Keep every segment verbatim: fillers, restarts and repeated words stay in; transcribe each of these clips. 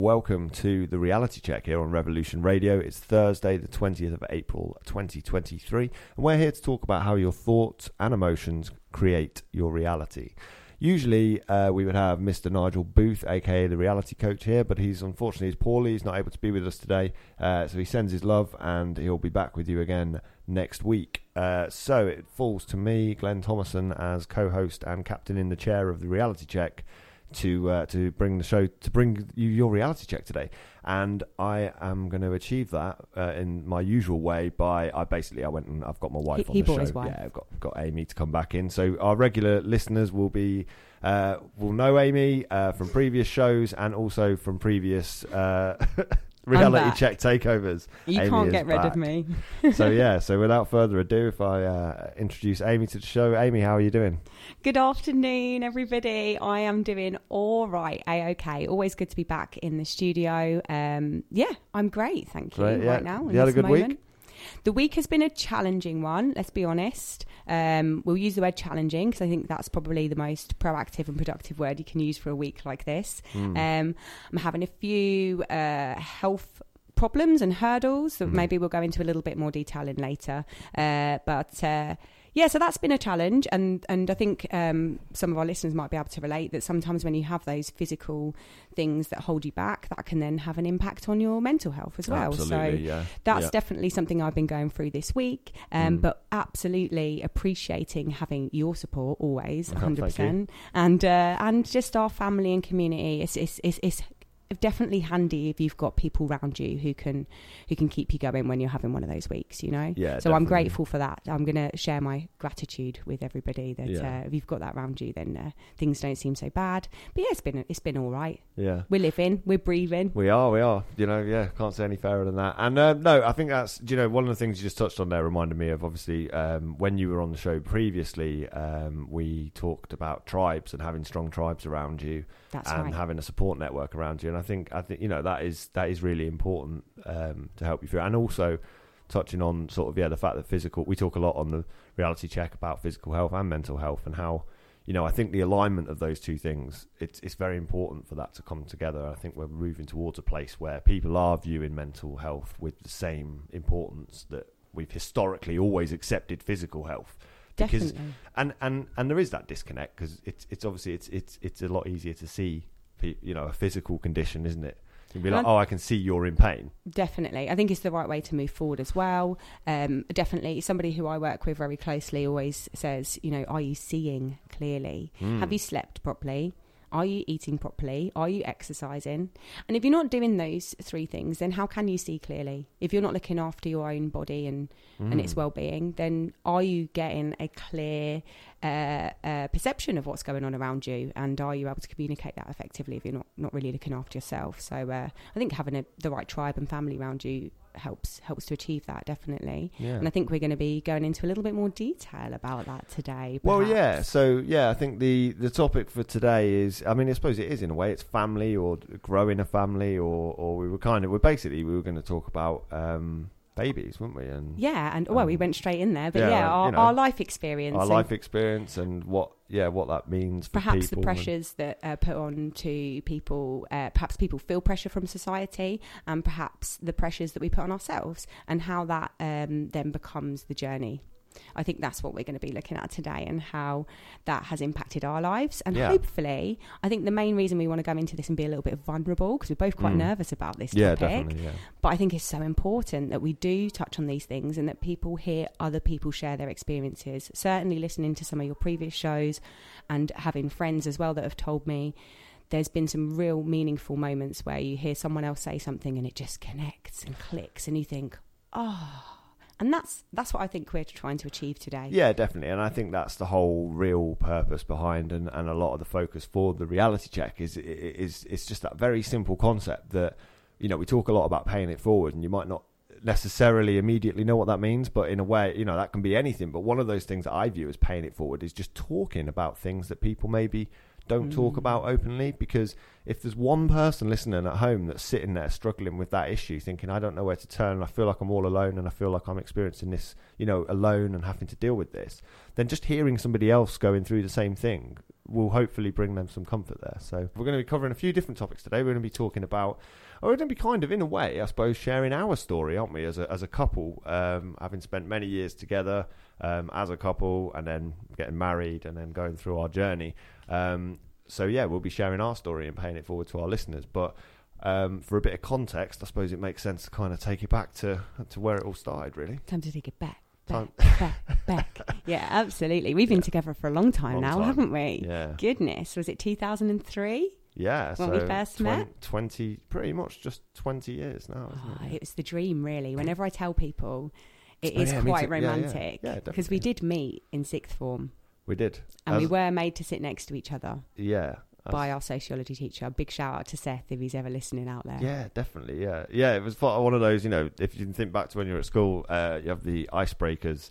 welcome to the Reality Check here on Revolution Radio. It's Thursday, the twentieth of April, twenty twenty-three, and we're here to talk about how your thoughts and emotions create your reality. Usually, uh, we would have Mister Nigel Booth, aka the Reality Coach, here, but he's unfortunately he's poorly. He's not able to be with us today, uh, so he sends his love, and he'll be back with you again next week. Uh, so it falls to me, Glenn Thomason, as co-host and captain in the chair of the Reality Check, to uh, to bring the show to bring you your reality check today, and I am going to achieve that uh, in my usual way by I basically I went and I've got my wife he, on the he show. Wife. Yeah, I've got got Amy to come back in, so our regular listeners will be uh, will know Amy uh, from previous shows and also from previous uh, reality check takeovers. You Amy can't get rid back. of me. So yeah, so without further ado, if I uh, introduce Amy to the show. Amy, how are you doing? Good afternoon, everybody. I am doing all right. A-okay. Always good to be back in the studio. Um, yeah, I'm great. Thank you. Great, yeah. Right now. In You had a this good moment. week? The week has been a challenging one, let's be honest. Um, we'll use the word challenging because I think that's probably the most proactive and productive word you can use for a week like this. Mm. Um, I'm having a few uh, health problems and hurdles that mm. maybe we'll go into a little bit more detail in later. Uh, but... Uh, Yeah, so that's been a challenge, and, and I think um, some of our listeners might be able to relate that sometimes when you have those physical things that hold you back, that can then have an impact on your mental health as well. Absolutely, so yeah. that's yeah. definitely something I've been going through this week, um, mm. but absolutely appreciating having your support always, one hundred percent, and uh, and just our family and community. It's it's it's, it's definitely handy if you've got people around you who can who can keep you going when you're having one of those weeks, you know. Yeah, so definitely. I'm grateful for that. I'm going to share my gratitude with everybody that yeah. uh, if you've got that around you, then uh, things don't seem so bad. But yeah, it's been it's been all right. Yeah, we're living, we're breathing. We are, we are. You know, yeah, can't say any fairer than that. And uh, no, I think that's, you know, one of the things you just touched on there reminded me of obviously um, when you were on the show previously, um, we talked about tribes and having strong tribes around you. That's and right. having a support network around you. And I think, I think you know, that is that is really important um, to help you through. And also touching on sort of, yeah, the fact that physical, we talk a lot on the Reality Check about physical health and mental health and how, you know, I think the alignment of those two things, it's it's very important for that to come together. I think we're moving towards a place where people are viewing mental health with the same importance that we've historically always accepted physical health. Because Definitely. and, and, and there is that disconnect because it's it's obviously it's it's it's a lot easier to see, you know, a physical condition, isn't it? You can be like, oh, I can see you're in pain. Definitely. I think it's the right way to move forward as well. Um, definitely, somebody who I work with very closely always says, you know, are you seeing clearly? Mm. Have you slept properly? Are you eating properly? Are you exercising? And if you're not doing those three things, then how can you see clearly? If you're not looking after your own body and, mm. and its well-being, then are you getting a clear uh, uh, perception of what's going on around you? And are you able to communicate that effectively if you're not, not really looking after yourself? So uh, I think having a, the right tribe and family around you helps helps to achieve that, definitely. Yeah. And I think we're going to be going into a little bit more detail about that today. Perhaps. Well, yeah. So, yeah, I think the, the topic for today is, I mean, I suppose it is in a way, it's family or growing a family or, or we were kind of, we're basically, we were going to talk about um, babies, weren't we? And Yeah, and well, um, we went straight in there, but yeah, yeah our, you know, our life experience. Our life experience and what, yeah, what that means for perhaps people. the pressures and that are put on to people, uh, perhaps people feel pressure from society, and perhaps the pressures that we put on ourselves, and how that um, then becomes the journey. I think that's what we're going to be looking at today, and how that has impacted our lives. And yeah. hopefully, I think the main reason we want to go into this and be a little bit vulnerable, because we're both quite mm. nervous about this yeah, topic. Definitely, yeah. But I think it's so important that we do touch on these things and that people hear other people share their experiences. Certainly listening to some of your previous shows and having friends as well that have told me there's been some real meaningful moments where you hear someone else say something and it just connects and clicks and you think, oh... And that's that's what I think we're trying to achieve today. Yeah, definitely. And I think that's the whole real purpose behind and, and a lot of the focus for the Reality Check is is it's just that very simple concept that, you know, we talk a lot about paying it forward and you might not necessarily immediately know what that means, but in a way, you know, that can be anything. But one of those things that I view as paying it forward is just talking about things that people maybe don't mm. talk about openly, because if there's one person listening at home that's sitting there struggling with that issue, thinking, I don't know where to turn, and I feel like I'm all alone, and I feel like I'm experiencing this, you know, alone and having to deal with this, then just hearing somebody else going through the same thing will hopefully bring them some comfort there. So we're going to be covering a few different topics today. We're going to be talking about, or we're going to be kind of, in a way, I suppose, sharing our story, aren't we, as a, as a couple, um, having spent many years together um, as a couple, and then getting married, and then going through our journey. Um, so, yeah, we'll be sharing our story and paying it forward to our listeners. But um, for a bit of context, I suppose it makes sense to kind of take it back to, to where it all started, really. Time to take it back. Time. Back, back, back. Yeah, absolutely. We've been Yeah. together for a long time Long now, time. haven't we? Yeah. Goodness, was it two thousand three? Yeah. When so we first twen- met? twenty, pretty much just twenty years now, isn't Oh, it? it was the dream, really. Whenever I tell people, it Oh, is yeah, me quite too. Yeah, yeah. romantic. Yeah, Because we definitely. did meet in sixth form, We did. and As- we were made to sit next to each other Yeah. as- by our sociology teacher. Big shout out to Seth if he's ever listening out there. Yeah, definitely. Yeah, yeah. It was fo- one of those. You know, if you can think back to when you were at school, uh, you have the icebreakers.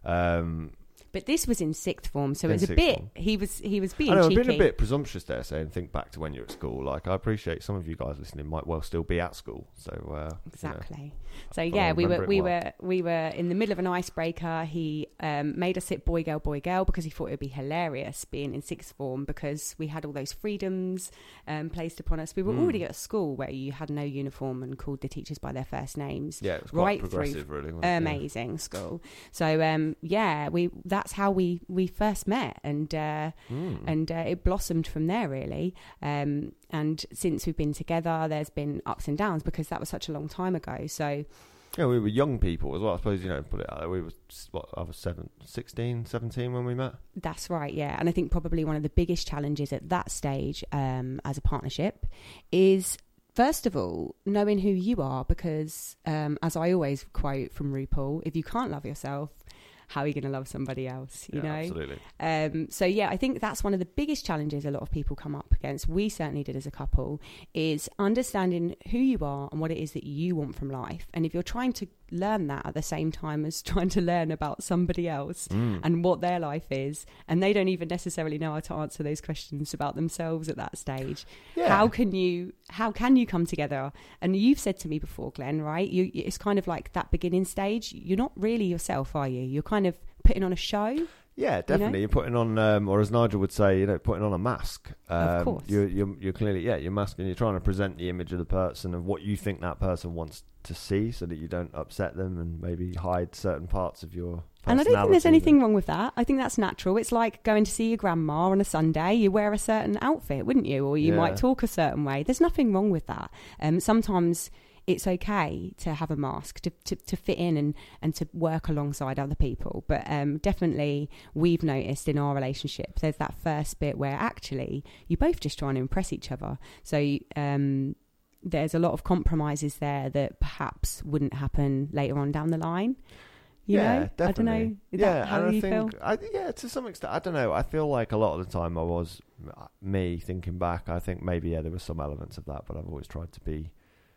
Um, But this was in sixth form, so In it was a sixth bit. form. He was he was being I know I've cheeky. been a bit presumptuous there, saying think back to when you were at school. Like, I appreciate some of you guys listening might well still be at school. So uh, Exactly. You know, So but I yeah, we were remember it we well. were we were in the middle of an icebreaker. He um, made us sit boy girl boy girl because he thought it would be hilarious being in sixth form because we had all those freedoms um, placed upon us. We were Mm. already at a school where you had no uniform and called the teachers by their first names. yeah, it was quite right through progressive, really. Wasn't it? Yeah. Amazing school. So um, yeah, we that's how we, we first met, and uh, Mm. and uh, it blossomed from there really. Um, and since we've been together, there's been ups and downs because that was such a long time ago. So. Yeah, we were young people as well. I suppose, you know, put it out there, we were, what, I was seven, sixteen, seventeen when we met. That's right, yeah. And I think probably one of the biggest challenges at that stage um, as a partnership is, first of all, knowing who you are, because um, as I always quote from RuPaul, if you can't love yourself, how are you going to love somebody else, you yeah, know? absolutely. Um, so, yeah, I think that's one of the biggest challenges a lot of people come up against. We certainly did as a couple, is understanding who you are and what it is that you want from life. And if you're trying to learn that at the same time as trying to learn about somebody else Mm. and what their life is, and they don't even necessarily know how to answer those questions about themselves at that stage, Yeah. how can you how can you come together? And you've said to me before, Glenn, right, you it's kind of like that beginning stage. You're not really yourself, are you? You're kind of putting on a show. Yeah, definitely. You are putting on, um, or as Nigel would say, you know, putting on a mask. Um, Of course. You're, you're, you're clearly, yeah, you're masking. You're trying to present the image of the person and what you think that person wants to see, so that you don't upset them and maybe hide certain parts of your personality. And I don't think there's anything wrong with that. I think that's natural. It's like going to see your grandma on a Sunday. You wear a certain outfit, wouldn't you? Or you Yeah. might talk a certain way. There's nothing wrong with that. Um, sometimes it's okay to have a mask, to, to, to fit in and, and to work alongside other people. But um, definitely we've noticed in our relationship, there's that first bit where actually you're both just trying to impress each other. So um, there's a lot of compromises there that perhaps wouldn't happen later on down the line. You yeah, know? definitely. I don't know. Is yeah, that how and you I think, feel? I, yeah, to some extent, I don't know. I feel like a lot of the time I was, me thinking back, I think maybe, yeah, there were some elements of that, but I've always tried to be,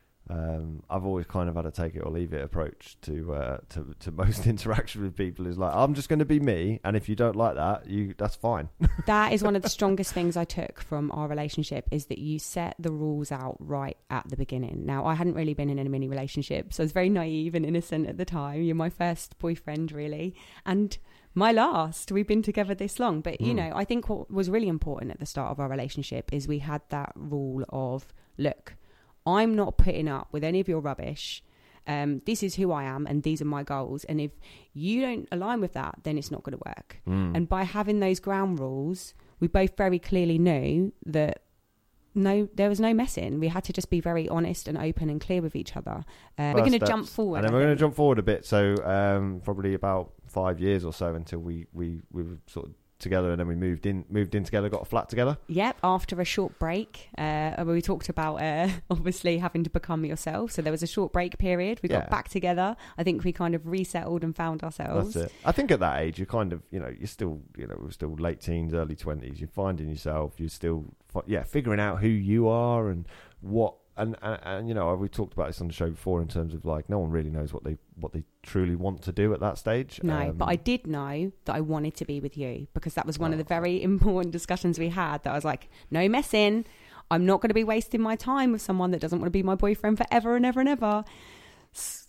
um, I've always kind of had a take it or leave it approach to uh, to, to most interaction with people. Is like, I'm just going to be me, and if you don't like that, you that's fine. That is one of the strongest things I took from our relationship, is that you set the rules out right at the beginning. Now, I hadn't really been in any many relationships, so I was very naive and innocent at the time. You're my first boyfriend, really, and my last. We've been together this long. But, you Mm. know, I think what was really important at the start of our relationship is we had that rule of, look, I'm not putting up with any of your rubbish. Um, this is who I am and these are my goals. And if you don't align with that, then it's not going to work. Mm. And by having those ground rules, we both very clearly knew that no, there was no messing. We had to just be very honest and open and clear with each other. Uh, we're First going to jump steps. forward. And then I we're going to think. jump forward a bit. So um, probably about five years or so until we, we, we were sort of together, and then we moved in moved in together, got a flat together. Yep, after a short break, uh, where we talked about uh, obviously having to become yourself. So there was a short break period. We got Yeah. back together. I think we kind of resettled and found ourselves. That's it. I think at that age, you're kind of, you know, you're still, you know, we're still late teens, early twenties. You're finding yourself. You're still, fi- yeah, figuring out who you are and what. And, and, and you know, we talked about this on the show before in terms of like, no one really knows what they what they truly want to do at that stage. No, Um, but I did know that I wanted to be with you, because that was one of the Oh. very important discussions we had, that I was like, no messing. I'm not going to be wasting my time with someone that doesn't want to be my boyfriend forever and ever and ever. S-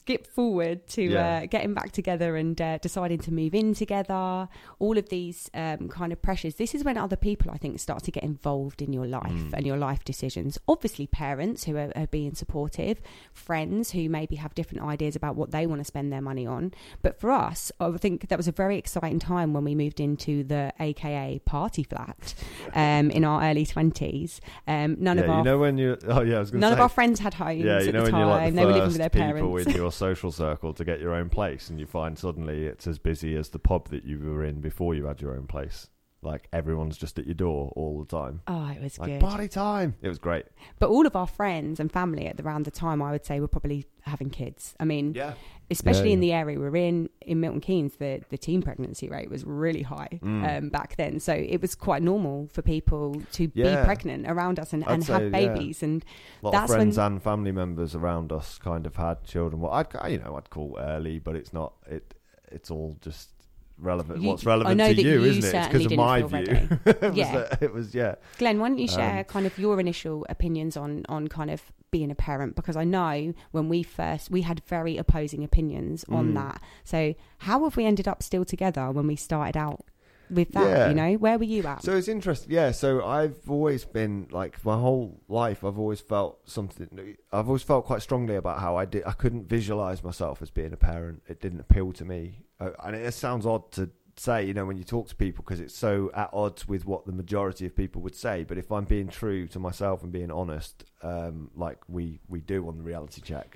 skip forward to Yeah. uh, getting back together and uh, deciding to move in together, all of these um, kind of pressures. This is when other people, I think, start to get involved in your life Mm. and your life decisions. Obviously, parents who are, are being supportive, friends who maybe have different ideas about what they want to spend their money on. But for us, I think that was a very exciting time when we moved into the A K A party flat um, in our early twenties. Um, none yeah, of our you know when you oh yeah, I was going to none say of our friends had homes yeah, you at know the when you're like time. the They were living first with their people parents. in your social circle to get your own place, and you find suddenly it's as busy as the pub that you were in before you had your own place. Like everyone's just at your door all the time. Oh, it was Like good. party time. It was great. But all of our friends and family at around the time, I would say, were probably having kids. I mean, Yeah. especially Yeah, in yeah. the area we're in, in Milton Keynes, the, the teen pregnancy rate was really high Mm. um, back then. So it was quite normal for people to Yeah. be pregnant around us and, I'd and say, have yeah. babies. And A lot That's of friends when- and family members around us kind of had children. Well, I'd you know I'd call early, but it's not. It it's all just relevant. You- What's I relevant know to that you, you isn't it? It's certainly because of my didn't feel view. it was Yeah. that- it was yeah. Glenn, why don't you share Um, kind of your initial opinions on on kind of being a parent? Because I know when we first, we had very opposing opinions on Mm. that. So how have we ended up still together when we started out with that? Yeah. You know, where were you at? So it's interesting. Yeah. So I've always been like my whole life. I've always felt something. I've always felt quite strongly about how I did. I couldn't visualize myself as being a parent. It didn't appeal to me. Uh, and it sounds odd to say, you know, when you talk to people, because it's so at odds with what the majority of people would say. But if I'm being true to myself and being honest, um, like we we do on the reality check,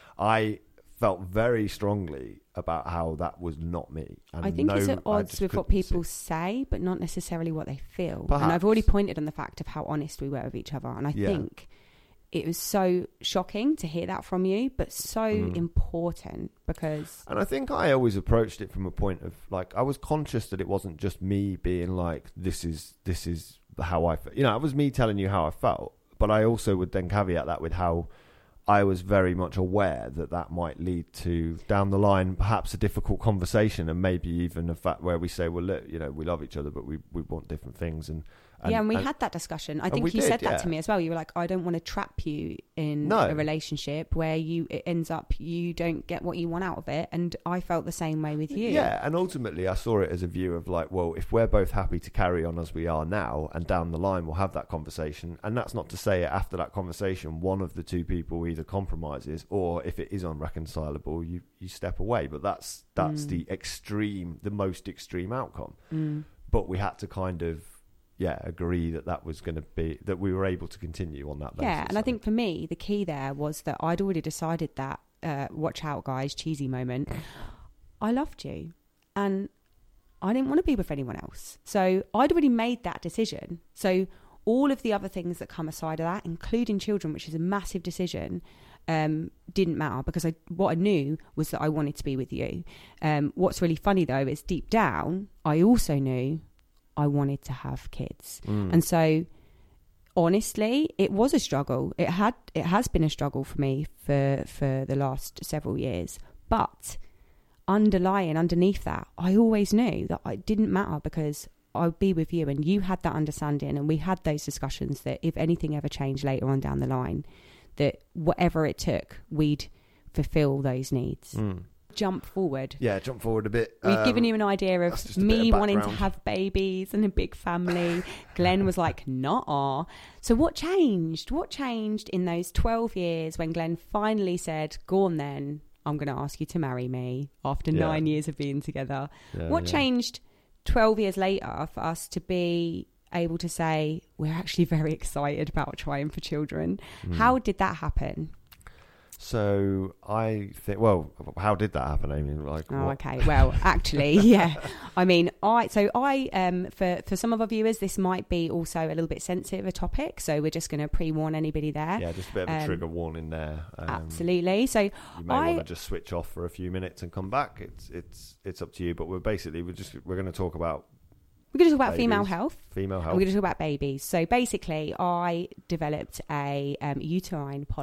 I felt very strongly about how that was not me. And I think no, it's at I odds just with what couldn't see- people say, but not necessarily what they feel. And Perhaps. I've already pointed on the fact of how honest we were with each other. And I Yeah. think it was so shocking to hear that from you, but so Mm. important because And I think I always approached it from a point of like I was conscious that it wasn't just me being like this is this is how I felt. You know, it was me telling you how I felt, but I also would then caveat that with how I was very much aware that that might lead to down the line perhaps a difficult conversation, and maybe even a fact where we say, well, look, you know, we love each other, but we we want different things. And, and yeah, and we and- had that discussion. I and think we you did, said that yeah. to me as well. You were like, I don't want to trap you in No. a relationship where you it ends up you don't get what you want out of it. And I felt the same way with you. Yeah, and ultimately I saw it as a view of like, well, if we're both happy to carry on as we are now, and down the line we'll have that conversation. And that's not to say after that conversation one of the two people either compromises, or if it is unreconcilable, you, you step away. But that's that's Mm. the extreme, the most extreme outcome. Mm. But we had to kind of, yeah, agree that that was going to be, that we were able to continue on that basis. Yeah, and I think for me, the key there was that I'd already decided that, uh, watch out, guys, cheesy moment. I loved you, and I didn't want to be with anyone else. So I'd already made that decision. So all of the other things that come aside of that, including children, which is a massive decision, um, didn't matter because I, what I knew was that I wanted to be with you. Um, what's really funny, though, is deep down, I also knew I wanted to have kids. Mm. And so honestly, it was a struggle. It had it has been a struggle for me for for the last several years. But underlying underneath that, I always knew that it didn't matter because I'd be with you, and you had that understanding, and we had those discussions that if anything ever changed later on down the line, that whatever it took, we'd fulfill those needs. Mm. Jump forward. Yeah, jump forward a bit. We've Um, given you an idea that's of just a bit me of wanting to background. have babies and a big family. Glenn was like, nah. So what changed? What changed in those twelve years when Glenn finally said, go on then, I'm going to ask you to marry me after Yeah. nine years of being together? Yeah, what yeah. changed twelve years later for us to be able to say, we're actually very excited about trying for children? Mm. How did that happen? So I think, well, how did that happen? I mean, like, Oh, what? okay. Well, actually, yeah. I mean, I so I um for for some of our viewers, this might be also a little bit sensitive a topic, so we're just going to pre-warn anybody there. Yeah, just a bit of a Um, trigger warning there. Um, Absolutely. So You may I- want to just switch off for a few minutes and come back. It's it's it's up to you. But we're basically we're just we're going to talk about we're going to talk about female babies, health. female And health. we're going to talk about babies. So basically, I developed a um, uterine polyp.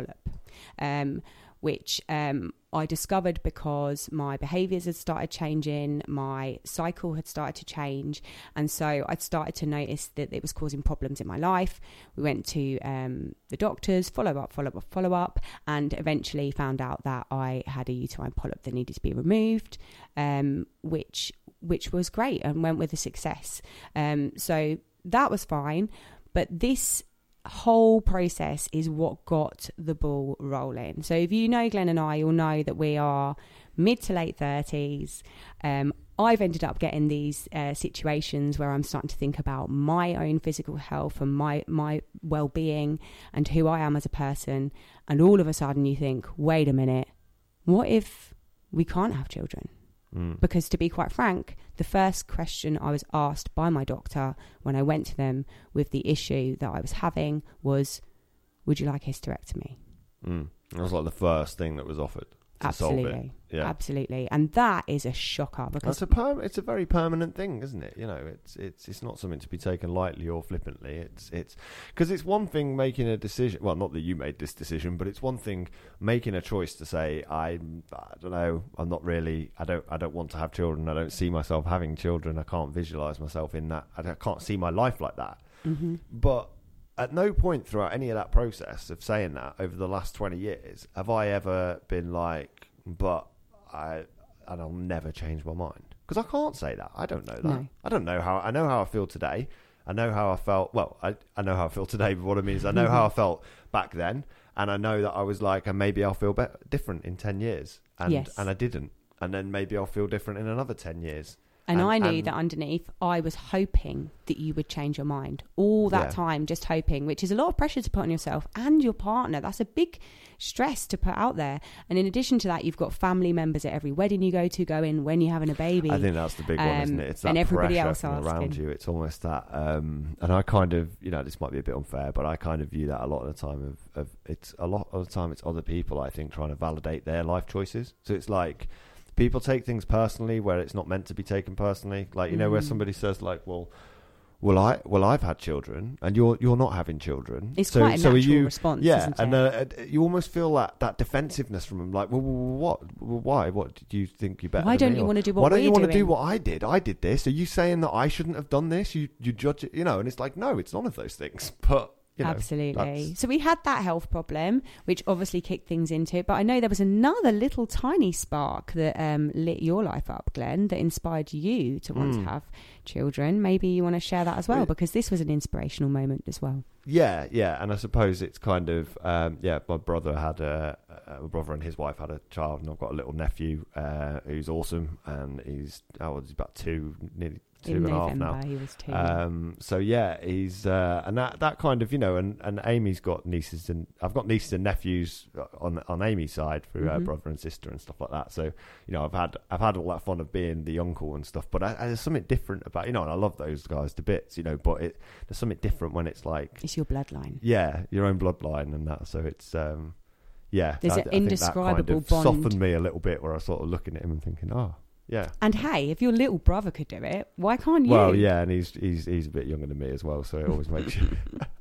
um, which um, I discovered because my behaviours had started changing, my cycle had started to change, and so I'd started to notice that it was causing problems in my life. We went to um, the doctors, follow up, follow up, follow up, and eventually found out that I had a uterine polyp that needed to be removed, um, which which was great and went with a success. Um, so that was fine, but this whole process is what got the ball rolling. So if you know Glenn and I, you'll know that we are mid to late thirties. Um, I've ended up getting these uh, situations where I'm starting to think about my own physical health and my, my well-being and who I am as a person. And all of a sudden you think, wait a minute, what if we can't have children? Mm. Because to be quite frank, the first question I was asked by my doctor when I went to them with the issue that I was having was, would you like hysterectomy? Mm. That was like the first thing that was offered. Absolutely. Yeah. Absolutely. And that is a shocker because That's a perm- it's a very permanent thing, isn't it? You know, it's it's it's not something to be taken lightly or flippantly. It's it's because it's one thing making a decision. Well, not that you made this decision, but it's one thing making a choice to say, I I don't know, I'm not really, I don't I don't want to have children. I don't see myself having children. I can't visualize myself in that. I can't see my life like that. Mm-hmm. But at no point throughout any of that process of saying that over the last twenty years have I ever been like, but I and I'll never change my mind, because I can't say that. I don't know that. No. I don't know how. I know how I feel today. I know how I felt. Well, I I know how I feel today. But what I mean is, I know how I felt back then, and I know that I was like, and maybe I'll feel be- different in ten years, and yes. and I didn't, and then maybe I'll feel different in another ten years. And, and I knew and, that underneath, I was hoping that you would change your mind all that yeah. time, just hoping, which is a lot of pressure to put on yourself and your partner. That's a big stress to put out there. And in addition to that, you've got family members at every wedding you go to going when you're having a baby. I think that's the big um, one, isn't it? It's that and everybody pressure else from around you. It's almost that. Um, and I kind of, you know, this might be a bit unfair, but I kind of view that a lot of the time of, of it's a lot of the time it's other people, I think, trying to validate their life choices. So it's like, people take things personally where it's not meant to be taken personally. Like, you know, mm. where somebody says like, well, well, I, well, I've had children and you're, you're not having children. It's so, quite a so natural you, response. Yeah. Isn't and it? uh, you almost feel that, that defensiveness from them. Like, well, what, well, why, what did you think you better? Why don't me? you or, want to do what Why don't we're you want to doing? do what I did? I did this. Are you saying that I shouldn't have done this? You, you judge it, you know, and it's like, no, it's none of those things, but you know, absolutely. So we had that health problem, which obviously kicked things into it. But I know there was another little tiny spark that um, lit your life up, Glenn, that inspired you to want mm. to have children. Maybe you want to share that as well, because this was an inspirational moment as well. Yeah, yeah. And I suppose it's kind of, um, yeah, my brother had a, a brother and his wife had a child, and I've got a little nephew uh, who's awesome, and he's, oh, he's about two, nearly two In and a half November, now. He was two. Um, so yeah, he's uh, and that that kind of, you know, and, and Amy's got nieces and I've got nieces and nephews on on Amy's side through her mm-hmm. brother and sister and stuff like that. So, you know, I've had I've had all that fun of being the uncle and stuff. But I, I, there's something different about, you know, and I love those guys to bits, you know. But it there's something different when it's like it's your bloodline. Yeah, your own bloodline and that. So it's um, yeah, there's I, an I indescribable think that kind of bond. softened me a little bit, where I was sort of looking at him and thinking, oh. Yeah. And hey, if your little brother could do it, why can't you? Well, yeah, and he's he's he's a bit younger than me as well, so it always makes you.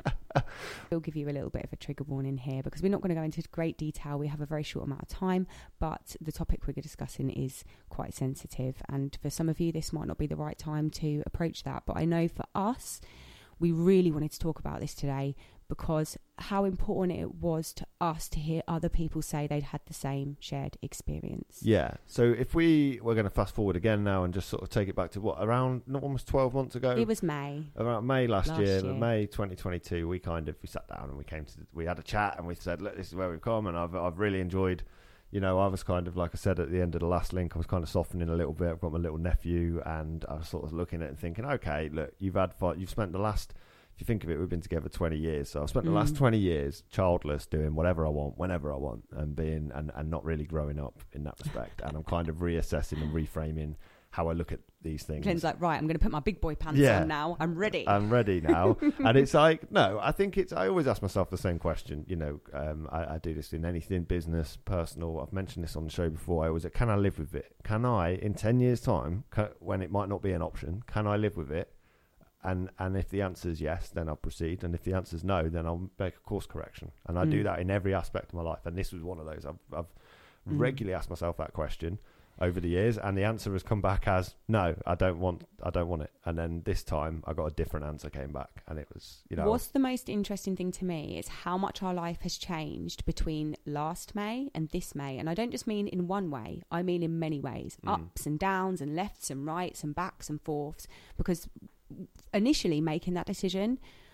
We'll give you a little bit of a trigger warning here, because we're not going to go into great detail. We have a very short amount of time, but the topic we're discussing is quite sensitive, and for some of you, this might not be the right time to approach that. But I know for us, we really wanted to talk about this today, because how important it was to us to hear other people say they'd had the same shared experience. Yeah. So if we we're going to fast forward again now and just sort of take it back to what, around not almost twelve months ago. It was May. Around May last, last year, year. May twenty twenty-two. We kind of we sat down and we came to we had a chat and we said, look, this is where we've come, and I've I've really enjoyed. You know, I was kind of, like I said at the end of the last link, I was kind of softening a little bit. I've got my little nephew, and I was sort of looking at it and thinking, okay, look, you've had fun. You've spent the last. If you think of it, we've been together twenty years. So I've spent the mm. last twenty years childless, doing whatever I want, whenever I want, and being and, and not really growing up in that respect. And I'm kind of reassessing and reframing how I look at these things. Glenn's like, right, I'm going to put my big boy pants yeah. on now. I'm ready. I'm ready now. And it's like, no, I think it's, I always ask myself the same question. You know, um, I, I do this in anything, business, personal. I've mentioned this on the show before. I always say, can I live with it? Can I, in ten years' time, can, when it might not be an option, can I live with it? and and if the answer is yes, then I'll proceed, and if the answer is no, then I'll make a course correction. And I Mm. do that in every aspect of my life, and this was one of those. I've, I've Mm. regularly asked myself that question over the years, and the answer has come back as no, I don't want I don't want it. And then this time I got a different answer came back, and it was, you know, What's the most interesting thing to me is how much our life has changed between last May and this May. And I don't just mean in one way, I mean in many ways. Mm. Ups and downs and lefts and rights and backs and forths. Because initially making that decision,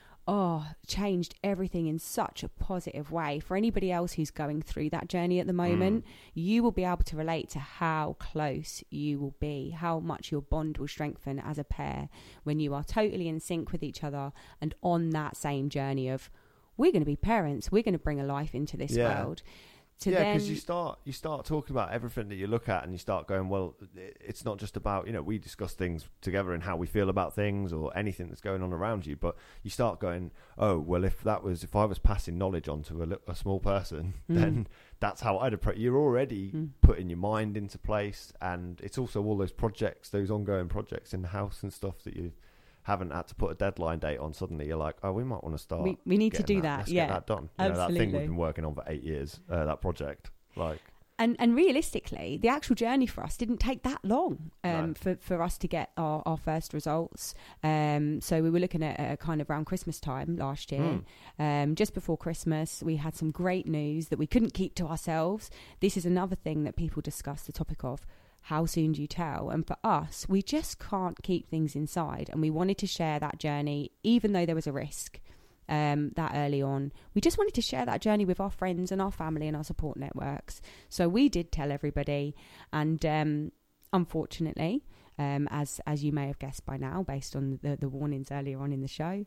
oh, changed everything in such a positive way. For anybody else who's going through that journey at the moment, mm. you will be able to relate to how close you will be, how much your bond will strengthen as a pair when you are totally in sync with each other and on that same journey of, we're going to be parents, we're going to bring a life into this yeah. world. To yeah, then... because you start you start talking about everything that you look at, and you start going, well, it's not just about, you know, we discuss things together and how we feel about things or anything that's going on around you, but you start going, oh, well, if that was if I was passing knowledge on to a, a small person, mm. then that's how I'd approach. You're already mm. putting your mind into place, and it's also all those projects, those ongoing projects in the house and stuff that you haven't had to put a deadline date on. Suddenly you're like, oh, we might want to start. We, we need to do that. that. Let's yeah, get that done. You know, that absolutely. thing we've been working on for eight years, uh, that project. Like, and and realistically, the actual journey for us didn't take that long um, no. for for us to get our, our first results. Um, so we were looking at uh, kind of around Christmas time last year. Mm. Um, just before Christmas, we had some great news that we couldn't keep to ourselves. This is another thing that people discuss, the topic of how soon do you tell? And for us, we just can't keep things inside. And we wanted to share that journey, even though there was a risk um, that early on. We just wanted to share that journey with our friends and our family and our support networks. So we did tell everybody. And um, unfortunately, um, as as you may have guessed by now, based on the, the warnings earlier on in the show,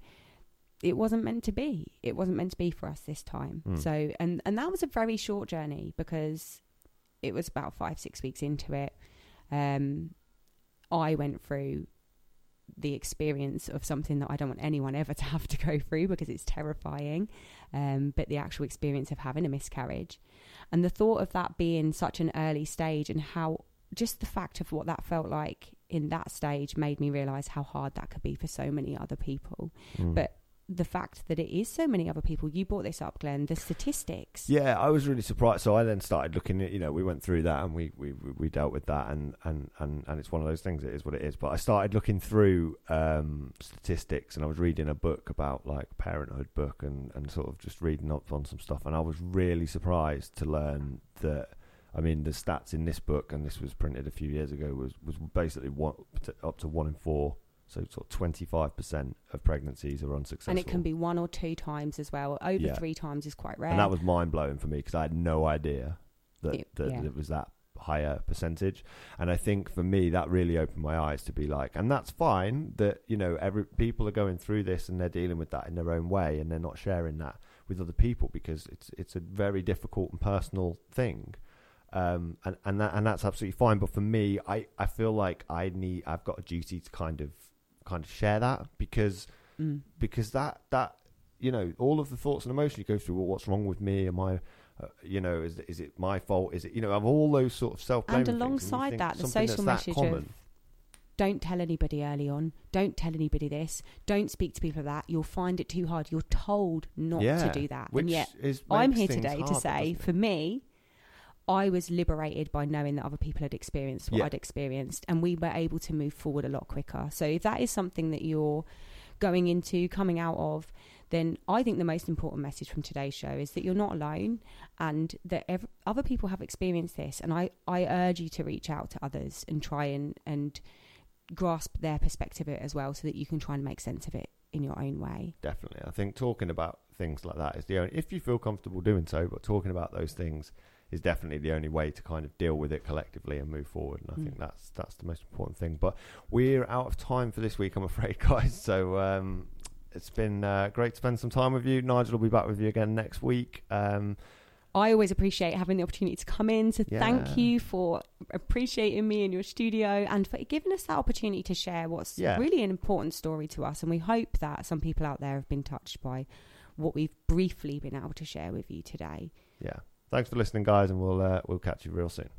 it wasn't meant to be. It wasn't meant to be for us this time. Mm. So, and, and that was a very short journey because it was about five, six weeks into it. Um, I went through the experience of something that I don't want anyone ever to have to go through because it's terrifying. Um, but the actual experience of having a miscarriage and the thought of that being such an early stage and how just the fact of what that felt like in that stage made me realize how hard that could be for so many other people. Mm. But the fact that it is so many other people, you brought this up, Glenn, the statistics. Yeah, I was really surprised. So I then started looking at, you know, we went through that and we we, we dealt with that and, and, and, and it's one of those things, it is what it is. But I started looking through um, statistics, and I was reading a book about like parenthood book and, and sort of just reading up on some stuff. And I was really surprised to learn that, I mean, the stats in this book, and this was printed a few years ago, was, was basically one, up to one in four. So sort of twenty-five percent of pregnancies are unsuccessful. And it can be one or two times as well. Over yeah. three times is quite rare. And that was mind-blowing for me because I had no idea that, it, that yeah. it was that higher percentage. And I think for me, that really opened my eyes to be like, and that's fine that, you know, every people are going through this and they're dealing with that in their own way and they're not sharing that with other people because it's it's a very difficult and personal thing. Um, and, and, that, and that's absolutely fine. But for me, I, I feel like I need, I've got a duty to kind of kind of share that because mm. because that that you know, all of the thoughts and emotions you go through, well, what's wrong with me, am I uh, you know, is is it my fault, is it, you know, of all those sort of self-blame and things, alongside and that the social social message of don't tell anybody early on, don't tell anybody this, don't speak to people of that, you'll find it too hard, you're told not yeah, to do that. which And yet is, I'm here today hard, to say for me, I was liberated by knowing that other people had experienced what yeah. I'd experienced, and we were able to move forward a lot quicker. So if that is something that you're going into, coming out of, then I think the most important message from today's show is that you're not alone and that ev- other people have experienced this. And I, I urge you to reach out to others and try and, and grasp their perspective of it as well so that you can try and make sense of it in your own way. Definitely. I think talking about things like that is the only, if you feel comfortable doing so, but talking about those things is definitely the only way to kind of deal with it collectively and move forward. And I mm. think that's that's the most important thing. But we're out of time for this week, I'm afraid, guys. So um, it's been uh, great to spend some time with you. Nigel will be back with you again next week. Um, I always appreciate having the opportunity to come in. So yeah. thank you for appreciating me in your studio and for giving us that opportunity to share what's yeah. really an important story to us. And we hope that some people out there have been touched by what we've briefly been able to share with you today. Yeah. Thanks for listening, guys, and we'll uh, we'll catch you real soon.